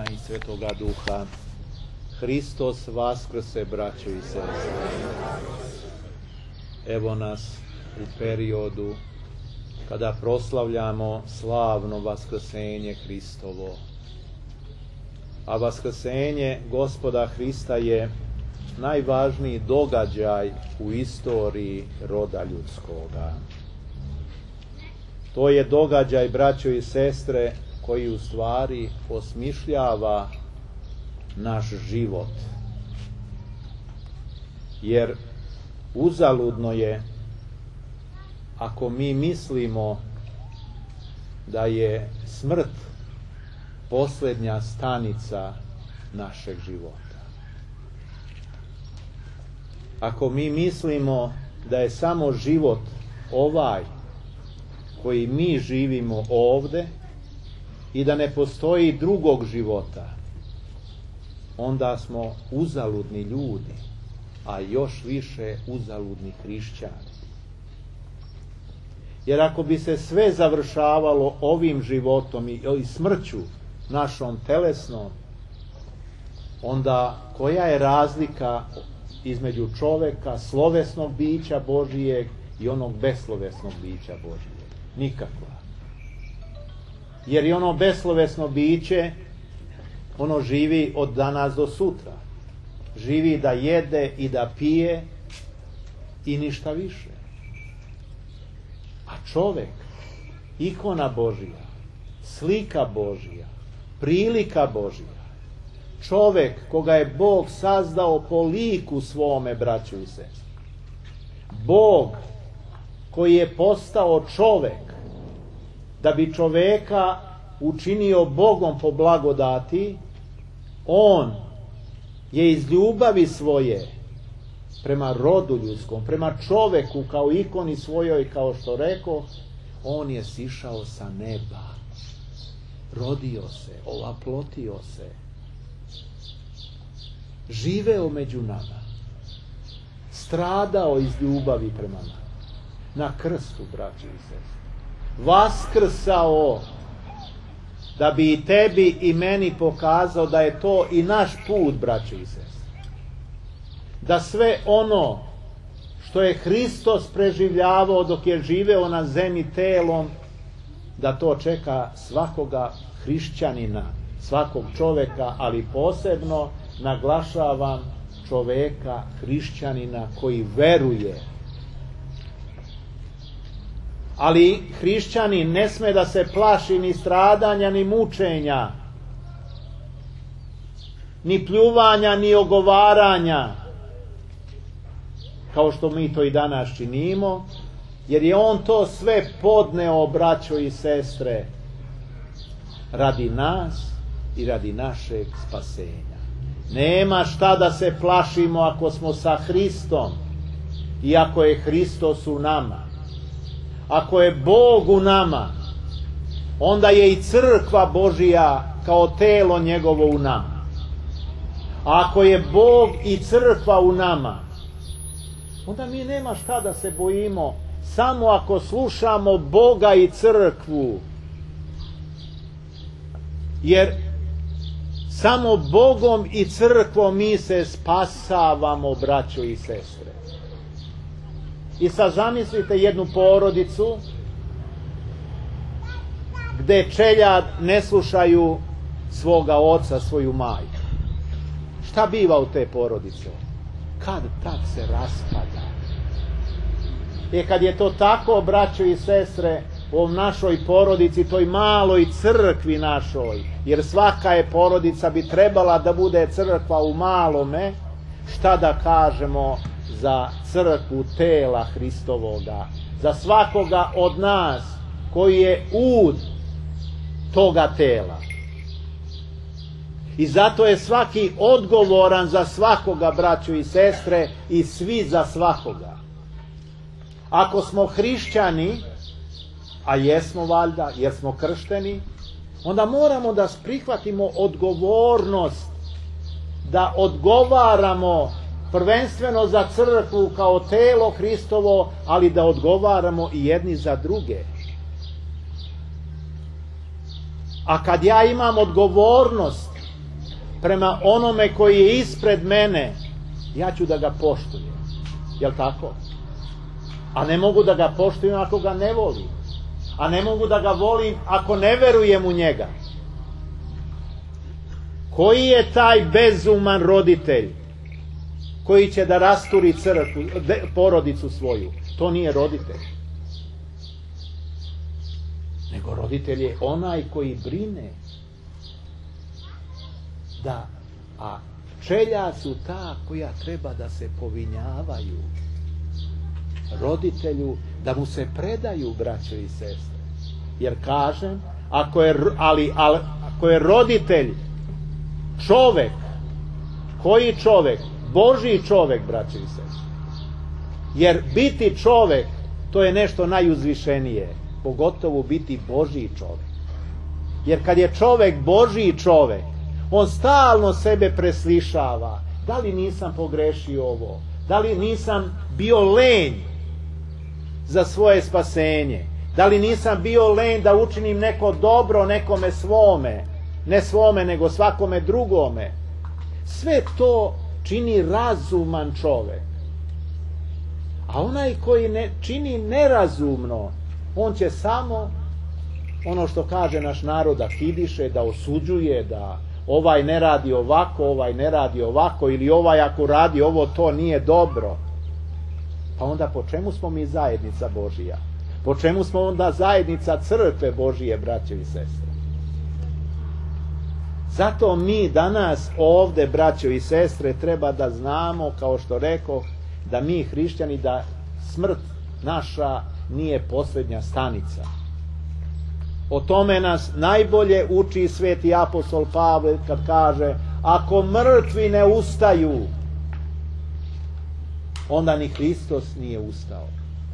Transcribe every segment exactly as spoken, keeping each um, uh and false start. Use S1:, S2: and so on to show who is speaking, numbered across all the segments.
S1: Sina i Svetoga Duha. Hristos vaskrse, braćo i sestre. Evo nas u periodu kada proslavljamo slavno vaskrsenje Hristovo. A vaskrsenje Gospoda Hrista je najvažniji događaj u istoriji roda ljudskoga. To je događaj, braćo i sestre, koji u stvari osmišljava naš život. Jer uzaludno je ako mi mislimo da je smrt posljednja stanica našeg života. Ako mi mislimo da je samo život ovaj koji mi živimo ovde i da ne postoji drugog života, onda smo uzaludni ljudi, a još više uzaludni hrišćani. Jer ako bi se sve završavalo ovim životom i, i smrću našom telesnom, onda koja je razlika između čoveka, slovesnog bića Božijeg i onog beslovesnog bića Božijeg? Nikakva. Jer i ono beslovesno biće, ono živi od danas do sutra. Živi da jede i da pije i ništa više. A čovek, ikona Božija, slika Božija, prilika Božija, čovek koga je Bog sazdao po liku svome, braćo i sestre. Bog koji je postao čovek da bi čoveka učinio Bogom po blagodati, on je iz ljubavi svoje prema rodu ljudskom, prema čoveku kao ikoni svojoj, kao što reko, on je sišao sa neba, rodio se, ovaplotio se, živeo među nama, stradao iz ljubavi prema nama, na krstu, braći i sestre, vaskrsao da bi i tebi i meni pokazao da je to i naš put, braći i sestre. Da sve ono što je Hristos preživljavao dok je živeo na zemlji telom, da to čeka svakoga hrišćanina, svakog čoveka, ali posebno naglašavam čoveka hrišćanina koji veruje. Ali hrišćanin ne sme da se plaši ni stradanja, ni mučenja, ni pljuvanja, ni ogovaranja, kao što mi to i danas činimo, jer je on to sve podneo, braćo i sestre, radi nas i radi našeg spasenja. Nema šta da se plašimo ako smo sa Hristom i ako je Hristos u nama. Ako je Bog u nama, onda je i crkva Božija kao telo njegovo u nama. A ako je Bog i crkva u nama, onda mi nema šta da se bojimo, samo ako slušamo Boga i crkvu. Jer samo Bogom i crkvom mi se spasavamo, braćo i sestre. I sad zamislite jednu porodicu gde čeljad ne slušaju svoga oca, svoju majku. Šta biva u te porodice? Kad tad se raspada. E kad je to tako, braćo i sestre, u našoj porodici, toj maloj crkvi našoj, jer svaka je porodica bi trebala da bude crkva u malome, šta da kažemo za crkvu tela Hristovoga, za svakoga od nas koji je ud toga tela. I zato je svaki odgovoran za svakoga, braćo i sestre, i svi za svakoga. Ako smo hrišćani, a jesmo valjda, jer smo kršteni, onda moramo da prihvatimo odgovornost, da odgovaramo prvenstveno za crkvu kao telo Hristovo, ali da odgovaramo i jedni za druge. A kad ja imam odgovornost prema onome koji je ispred mene, ja ću da ga poštujem. Jel tako? A ne mogu da ga poštujem ako ga ne volim. A ne mogu da ga volim ako ne verujem u njega. Koji je taj bezuman roditelj koji će da rasturi crkvu, porodicu svoju? To nije roditelj. Nego roditelj je onaj koji brine da, a čelja su ta koja treba da se povinjavaju roditelju, da mu se predaju, braćo i sestre. Jer kažem, ako je, ali, ali, ako je roditelj čovek, koji čovek? Božji čovek, braćo i sestre. Jer biti čovek, to je nešto najuzvišenije, pogotovo biti Božji čovek. Jer kad je čovek Božji čovek, on stalno sebe preslišava. Da li nisam pogrešio ovo? Da li nisam bio lenj za svoje spasenje? Da li nisam bio lenj da učinim neko dobro nekome svome? Ne svome, nego svakome drugome. Sve to čini razuman čovek. A onaj koji ne čini nerazumno, on će samo, ono što kaže naš narod, da kidiše, da osuđuje, da ovaj ne radi ovako, ovaj ne radi ovako, ili ovaj ako radi ovo, to nije dobro. Pa onda po čemu smo mi zajednica Božija? Po čemu smo onda zajednica crkve Božije, braće i sestre? Zato mi danas ovde, braćo i sestre, treba da znamo, kao što rekao, da mi hrišćani, da smrt naša nije posljednja stanica. O tome nas najbolje uči sveti apostol Pavle kad kaže: ako mrtvi ne ustaju, onda ni Hristos nije ustao.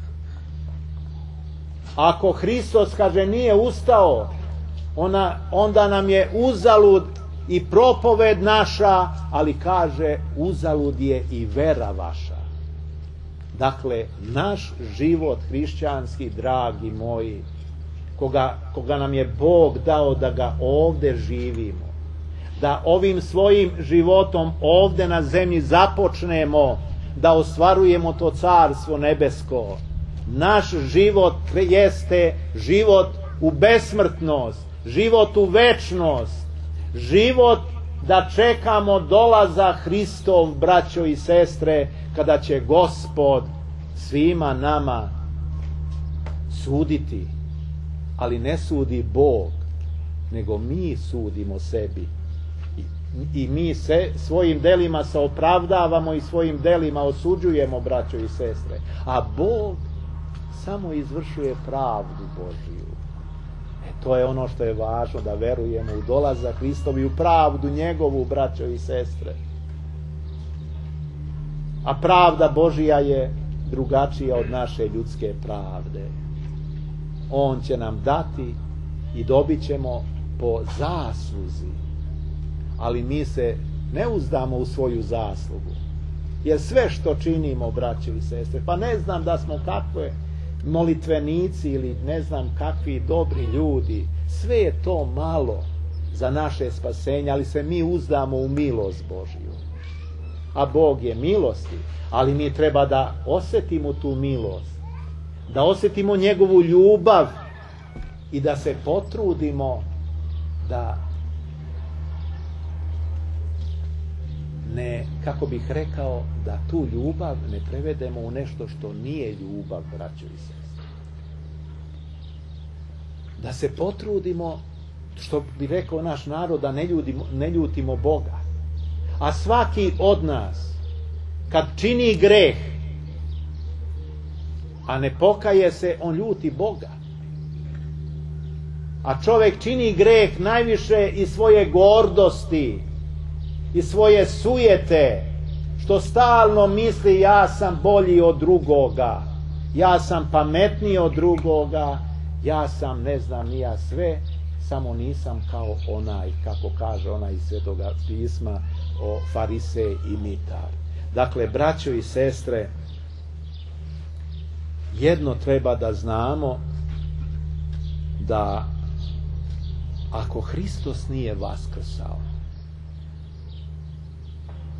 S1: Ako Hristos, kaže, nije ustao, ona, onda nam je uzalud i propoved naša, ali kaže uzalud je i vera vaša. Dakle, naš život hrišćanski, dragi moji, koga, koga nam je Bog dao da ga ovde živimo, da ovim svojim životom ovde na zemlji započnemo da ostvarujemo to carstvo nebesko. Naš život jeste život u besmrtnost, život u večnost, život da čekamo dolaza Hristov, braćo i sestre, kada će Gospod svima nama suditi. Ali ne sudi Bog, nego mi sudimo sebi. I, i mi se svojim delima se opravdavamo i svojim delima osuđujemo, braćo i sestre. A Bog samo izvršuje pravdu Božiju. E, to je ono što je važno, da verujemo u dolazak Hristov i u pravdu njegovu, braćo i sestre. A pravda Božija je drugačija od naše ljudske pravde. On će nam dati i dobit ćemo po zasluzi. Ali mi se ne uzdamo u svoju zaslugu. Jer sve što činimo, braće i sestre, pa ne znam da smo kakve molitvenici ili ne znam kakvi dobri ljudi, sve je to malo za naše spasenje, ali se mi uzdamo u milost Božiju. A Bog je milosti, ali mi treba da osjetimo tu milost, da osjetimo njegovu ljubav i da se potrudimo da ne, kako bih rekao, da tu ljubav ne prevedemo u nešto što nije ljubav, braćo i sestre. Da se potrudimo, što bi rekao naš narod, da ne, ljudimo, ne ljutimo Boga. A svaki od nas, kad čini greh, a ne pokaje se, on ljuti Boga. A čovjek čini greh najviše iz svoje gordosti, iz svoje sujete, što stalno misli ja sam bolji od drugoga, ja sam pametniji od drugoga, ja sam ne znam ni ja sve, samo nisam kao onaj, kako kaže onaj iz Svetoga pisma o farisej i mitar. Dakle, braćo i sestre, jedno treba da znamo, da ako Hristos nije vaskrsao,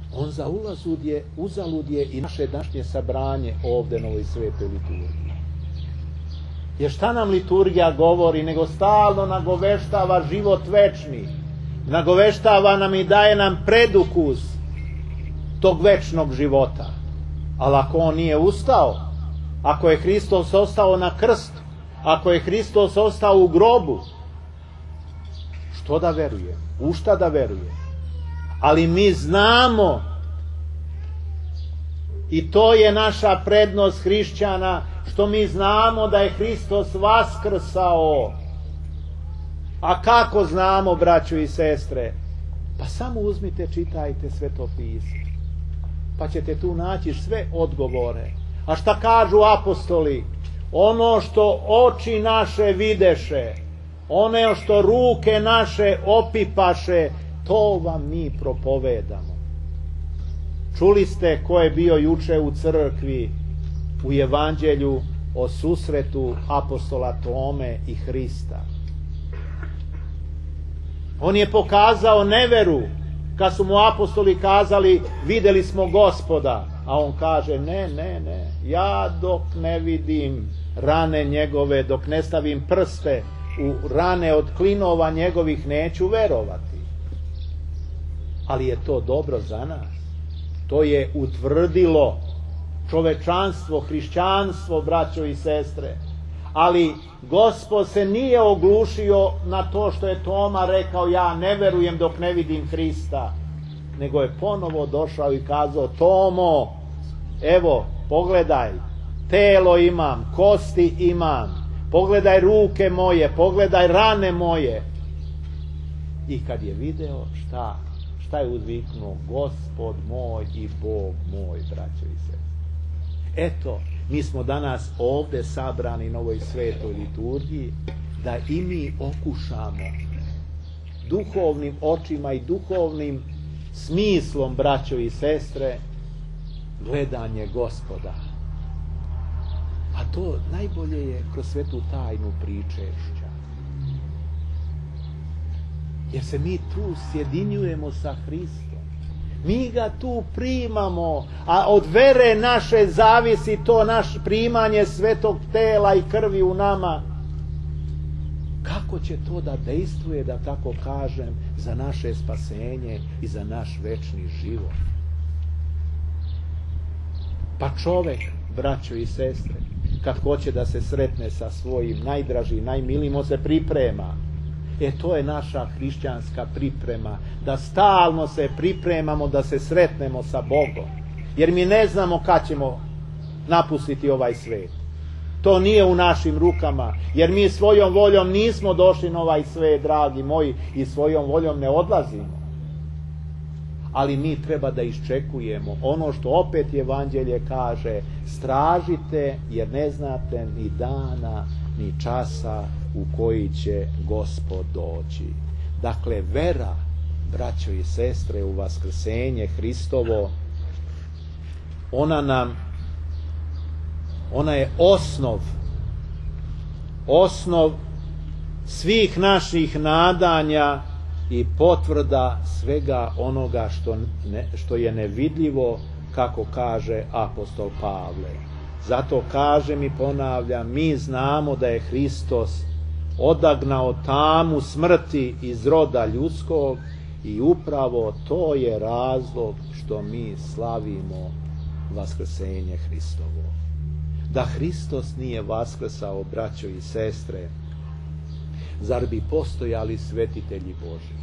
S1: On za ulazud je, uzalud je i naše današnje sabranje ovde na ovoj svetoj liturgiji. Jer šta nam liturgija govori, nego stalno nagoveštava život večni. Nagoveštava nam i daje nam predukus tog večnog života. Ali ako on nije ustao, ako je Hristos ostao na krstu, ako je Hristos ostao u grobu, što da veruje? U šta da veruje? Ali mi znamo, i to je naša prednost hrišćana, što mi znamo da je Hristos vaskrsao. A kako znamo, braćo i sestre? Pa samo uzmite, čitajte Sveto pismo, pa ćete tu naći sve odgovore. A šta kažu apostoli? Ono što oči naše videše, ono što ruke naše opipaše, to vam mi propovedamo. Čuli ste ko je bio juče u crkvi u evanđelju o susretu apostola Tome i Hrista. On je pokazao neveru kad su mu apostoli kazali vidjeli smo Gospoda, a on kaže ne, ne, ne, ja dok ne vidim rane njegove, dok ne stavim prste u rane od klinova njegovih, neću verovati. Ali je to dobro za nas. To je utvrdilo čovečanstvo, hrišćanstvo, braćo i sestre. Ali Gospod se nije oglušio na to što je Toma rekao ja ne verujem dok ne vidim Hrista, nego je ponovo došao i kazao Tomo, evo pogledaj, telo imam, kosti imam, pogledaj ruke moje, pogledaj rane moje. I kad je video, šta? Šta je uzviknuo? Gospod moj i Bog moj, braćo i sestre. Eto, mi smo danas ovde sabrani na ovoj svetoj liturgiji da i mi okušamo duhovnim očima i duhovnim smislom, braćo i sestre, gledanje Gospoda. A to najbolje je kroz svetu tajnu pričešća. Jer se mi tu sjedinjujemo sa Hristom. Mi ga tu primamo, a od vere naše zavisi to naš primanje svetog tela i krvi u nama. Kako će to da dejstvuje, da tako kažem, za naše spasenje i za naš večni život? Pa čovek, braćo i sestre, kad hoće da se sretne sa svojim najdražim, najmilijim, on se priprema. E to je naša hrišćanska priprema, da stalno se pripremamo da se sretnemo sa Bogom. Jer mi ne znamo kad ćemo napustiti ovaj svet. To nije u našim rukama, jer mi svojom voljom nismo došli na ovaj svet, dragi moji, i svojom voljom ne odlazimo. Ali mi treba da iščekujemo ono što opet evanđelje kaže, stražite jer ne znate ni dana ni časa u koji će Gospod doći. Dakle, vera, braćo i sestre, u vaskrsenje Hristovo, ona nam, ona je osnov, osnov svih naših nadanja i potvrda svega onoga što, ne, što je nevidljivo, kako kaže apostol Pavle. Zato kažem i ponavljam, mi znamo da je Hristos odagnao tamu smrti iz roda ljudskog i upravo to je razlog što mi slavimo vaskrsenje Hristovo. Da Hristos nije vaskrsao, braćo i sestre, zar bi postojali svetitelji Božji?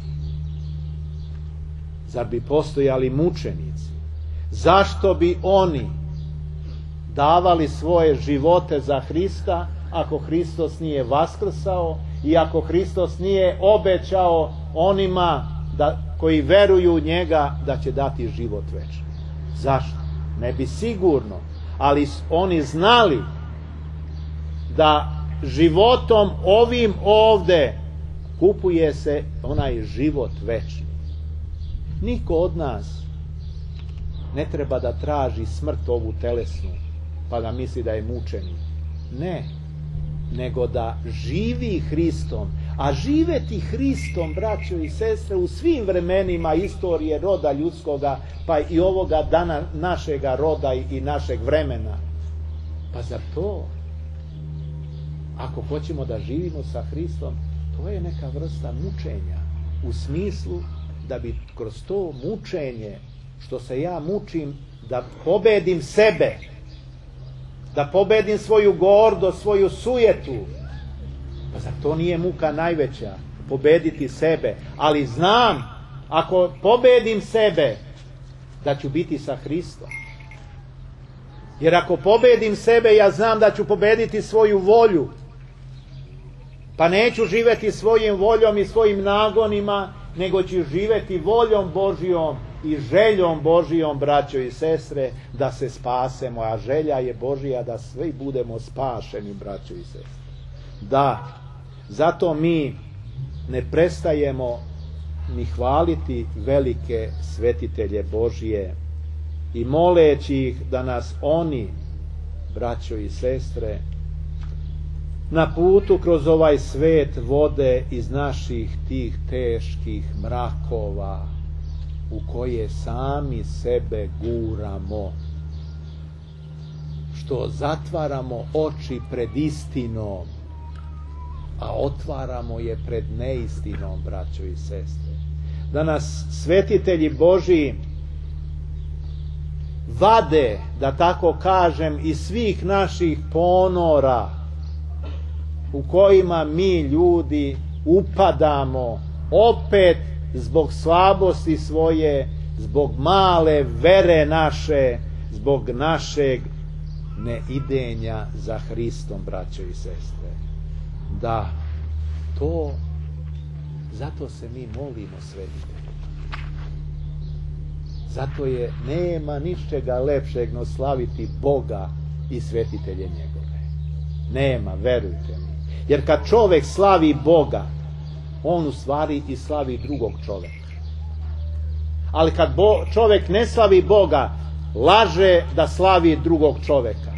S1: Zar bi postojali mučenici? Zašto bi oni davali svoje živote za Hrista ako Hristos nije vaskrsao i ako Hristos nije obećao onima da, koji veruju u njega da će dati život večni? Zašto? Ne bi sigurno, ali oni znali da životom ovim ovde kupuje se onaj život večni. Niko od nas ne treba da traži smrt ovu telesnu pa da misli da je mučenik. Ne, nego da živi Hristom, A živeti Hristom, braćo i sestre, u svim vremenima istorije roda ljudskoga, pa i ovoga dana našega roda i našeg vremena. Pa zar to, ako hoćemo da živimo sa Hristom, to je neka vrsta mučenja, u smislu da bi kroz to mučenje, što se ja mučim, da pobedim sebe, da pobedim svoju gordost, svoju sujetu. Pa zar to nije muka najveća? Pobediti sebe. Ali znam, ako pobedim sebe, da ću biti sa Hristom. Jer ako pobedim sebe, ja znam da ću pobediti svoju volju. Pa neću živeti svojim voljom i svojim nagonima, nego ću živeti voljom Božijom i željom Božijom, braćo i sestre, da se spasemo. A želja je Božija da svi budemo spašeni, braćo i sestre. Da, zato mi ne prestajemo ni hvaliti velike svetitelje Božije i moleći ih da nas oni, braćo i sestre, na putu kroz ovaj svet vode iz naših tih teških mrakova u koje sami sebe guramo, što zatvaramo oči pred istinom, a otvaramo je pred neistinom, braćo i sestre. Da nas svetitelji Božiji vade, da tako kažem, iz svih naših ponora u kojima mi ljudi upadamo opet zbog slabosti svoje, zbog male vere naše, zbog našeg neidenja za Hristom, braćo i sestre. Da, to, zato se mi molimo svetitelju. Zato je, nema ničega lepšeg no slaviti Boga i svetitelje njegove. Nema, verujte mi. Jer kad čovek slavi Boga, on u stvari i slavi drugog čoveka. Ali kad bo, čovek ne slavi Boga, laže da slavi drugog čoveka.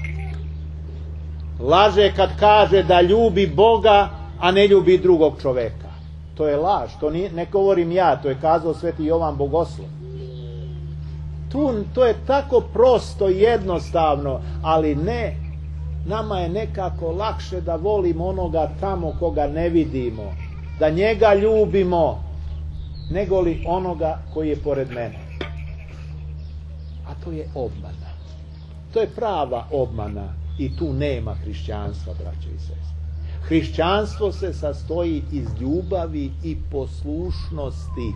S1: Laže kad kaže da ljubi Boga, a ne ljubi drugog čoveka. To je laž, to nije, ne govorim ja, to je kazao sveti Jovan Bogoslov. Tu, to je tako prosto i jednostavno, ali ne, nama je nekako lakše da volimo onoga tamo koga ne vidimo, da njega ljubimo, nego li onoga koji je pored mene. A to je obmana. To je prava obmana i tu nema hrišćanstva, braćo i sestre. Hrišćanstvo se sastoji iz ljubavi i poslušnosti.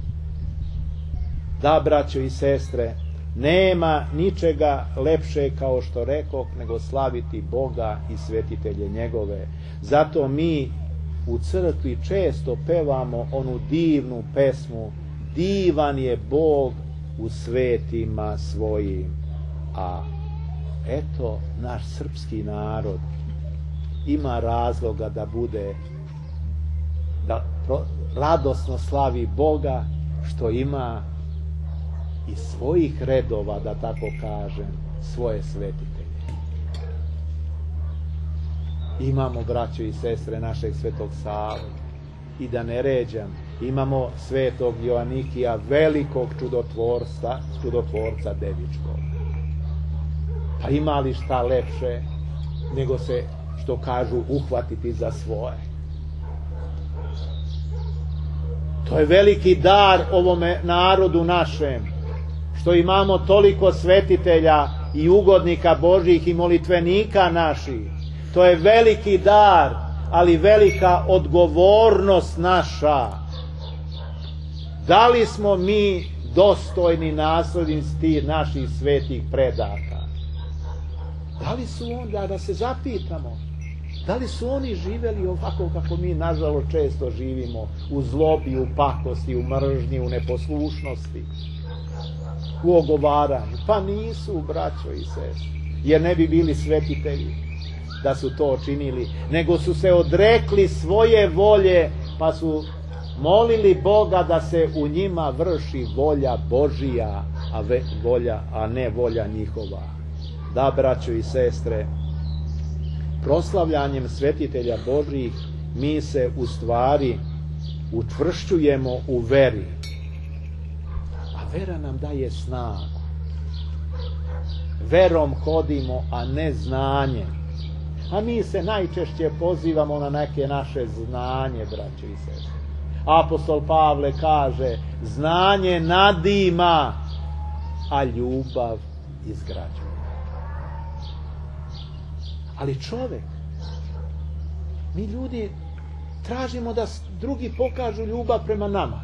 S1: Da, braćo i sestre, nema ničega lepše, kao što rekoh, nego slaviti Boga i svetitelje njegove. Zato mi u crkvi često pevamo onu divnu pesmu Divan je Bog u svetima svojim. A eto, naš srpski narod ima razloga da bude, da radosno slavi Boga, što ima iz svojih redova, da tako kažem, svoje svetitelje. Imamo, braćo i sestre, našeg svetog Savu, i da ne ređam, imamo svetog Joanikija, velikog čudotvorca, čudotvorca devičkog. Pa ima li šta lepše nego se, što kažu, uhvatiti za svoje? To je veliki dar ovome narodu našem, što imamo toliko svetitelja i ugodnika Božjih i molitvenika naših. To je veliki dar, ali velika odgovornost naša. Da li smo mi dostojni naslednici naših svetih predaka? Da li su onda, da se zapitamo, da li su oni živeli ovako kako mi nažalost često živimo, u zlobi, u pakosti, u mržnji, u neposlušnosti, u ogovaranju? Pa nisu, braćo i sestre, jer ne bi bili svetitelji da su to činili, nego su se odrekli svoje volje, pa su molili Boga da se u njima vrši volja Božija, a, ve, volja, a ne volja njihova. Da, braćo i sestre, proslavljanjem svetitelja Božjih mi se u stvari učvršćujemo u veri. A vera nam daje snagu. Verom hodimo, a ne znanjem. A mi se najčešće pozivamo na neke naše znanje, braće i sestre. Apostol Pavle kaže, znanje nadima, a ljubav izgrađuje. Ali čovjek, mi ljudi tražimo da drugi pokažu ljubav prema nama.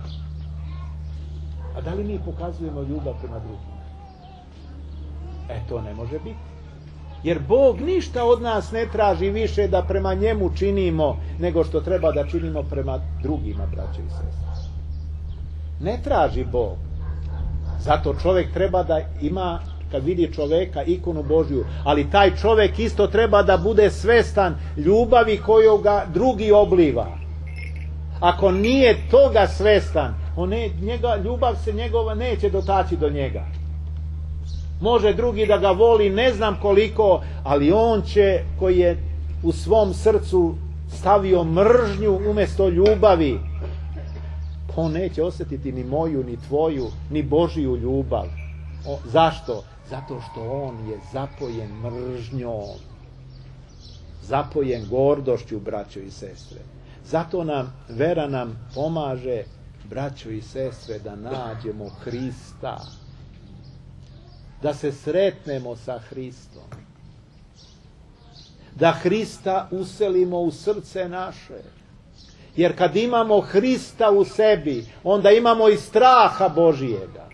S1: A da li mi pokazujemo ljubav prema drugima? E, to ne može biti. Jer Bog ništa od nas ne traži više da prema njemu činimo nego što treba da činimo prema drugima, braće i sestre. Ne traži Bog. Zato čovjek treba da ima, kad vidi čovjeka, ikonu Božju, ali taj čovjek isto treba da bude svestan ljubavi koju ga drugi obliva. Ako nije toga svestan, on ne, njega, ljubav se njegova neće dotaći do njega. Može drugi da ga voli ne znam koliko, ali on će, koji je u svom srcu stavio mržnju umjesto ljubavi, on neće osjetiti ni moju, ni tvoju, ni Božiju ljubav. O, zašto? Zato što on je zapojen mržnjom, zapojen gordošću, braćo i sestre. Zato nam, vera nam pomaže, braćo i sestre, da nađemo Hrista, da se sretnemo sa Hristom, da Hrista uselimo u srce naše. Jer kad imamo Hrista u sebi, onda imamo i straha Božijega.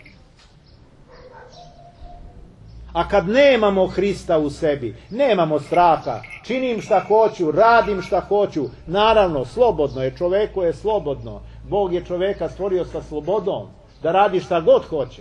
S1: A kad nemamo Hrista u sebi, nemamo straha, činim šta hoću, radim šta hoću, naravno, slobodno je, čoveku je slobodno. Bog je čoveka stvorio sa slobodom, da radi šta god hoće.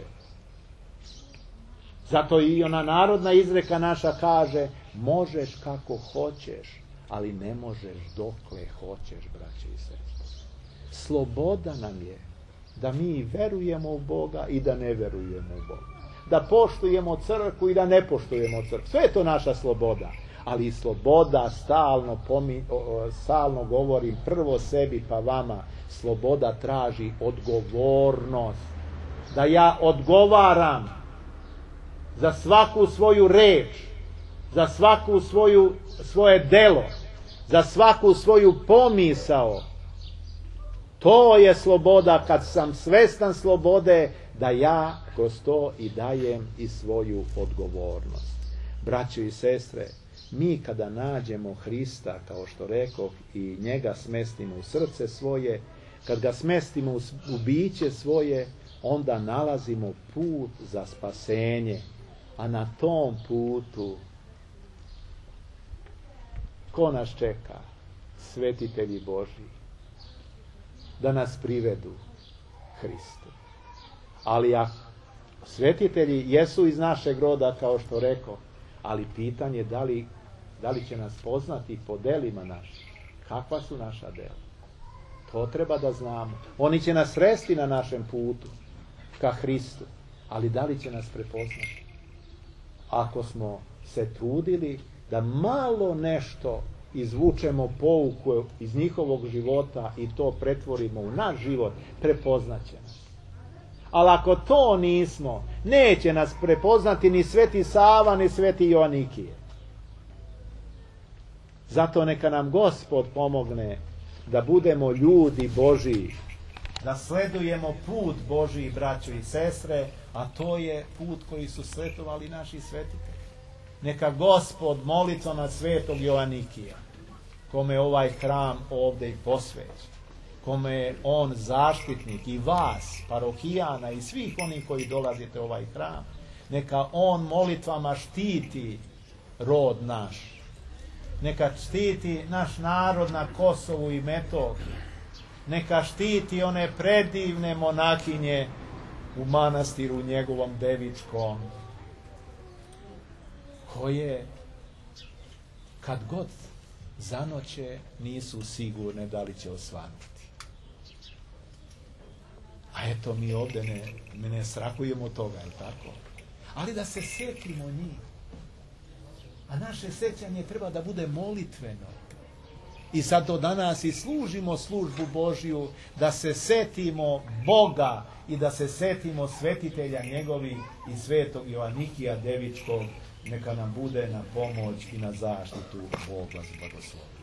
S1: Zato i ona narodna izreka naša kaže, možeš kako hoćeš, ali ne možeš dokle hoćeš, braće i sestre. Sloboda nam je da mi verujemo u Boga i da ne verujemo u Boga. Da poštujemo crkvu i da ne poštujemo crkvu. Sve je to naša sloboda. Ali sloboda, stalno, pomi, stalno govorim prvo sebi pa vama, sloboda traži odgovornost. Da ja odgovaram za svaku svoju reč, za svaku svoju, svoje delo, za svaku svoju pomisao. To je sloboda, kad sam svestan slobode, da ja kroz to i dajem i svoju odgovornost. Braćo i sestre, mi kada nađemo Hrista, kao što rekoh, i njega smestimo u srce svoje, kad ga smestimo u biće svoje, onda nalazimo put za spasenje. A na tom putu ko nas čeka? Svetitelji Božji, da nas privedu Hristu. Ali ako svetitelji jesu iz našeg roda, kao što rekao, ali pitanje da li, da li će nas poznati po delima našim. Kakva su naša dela? To treba da znamo. Oni će nas sresti na našem putu ka Hristu, ali da li će nas prepoznati? Ako smo se trudili da malo nešto izvučemo pouku iz njihovog života i to pretvorimo u naš život, prepoznaće nas. Ali ako to nismo, neće nas prepoznati ni Sveti Sava, ni Sveti Joanikije. Zato neka nam Gospod pomogne da budemo ljudi Božiji, da sledujemo put Božiji, braćo i sestre, a to je put koji su svetovali naši svetitelji. Neka Gospod molitvom na Svetog Joanikija, kome je ovaj hram ovdje i posvećen, kome je on zaštitnik, i vas, parohijana i svih onih koji dolazite u ovaj hram, neka on molitvama štiti rod naš, neka štiti naš narod na Kosovu i Metohiji, neka štiti one predivne monahinje u manastiru njegovom Devičkom, koje kad god zanoće nisu sigurne da li će osvanuti. A eto, mi ovdje ne, mi ne strahujemo toga, je tako? Ali da se sjetimo njih. A naše sjećanje treba da bude molitveno. I zato danas i služimo službu Božju, da se setimo Boga i da se setimo svetitelja njegovi i svetog Joanikija Devičkog. Neka nam bude na pomoć i na zaštitu. Bog vas blagoslovi.